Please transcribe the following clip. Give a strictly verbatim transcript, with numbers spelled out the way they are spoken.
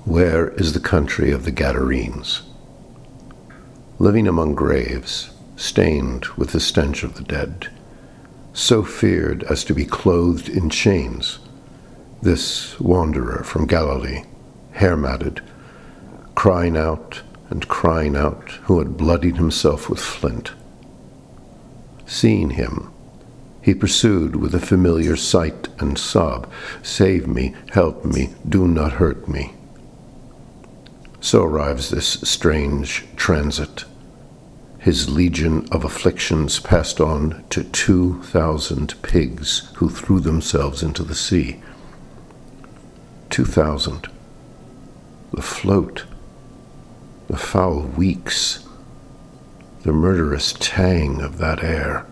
Where is the country of the Gadarenes? Living among graves, stained with the stench of the dead, so feared as to be clothed in chains, this wanderer from Galilee, hair-matted, crying out and crying out, who had bloodied himself with flint. Seeing him, he pursued with a familiar sight and sob, "Save me, help me, do not hurt me." So arrives this strange transit, his legion of afflictions passed on to two thousand pigs who threw themselves into the sea. Two thousand. The float, the foul weeks, the murderous tang of that air.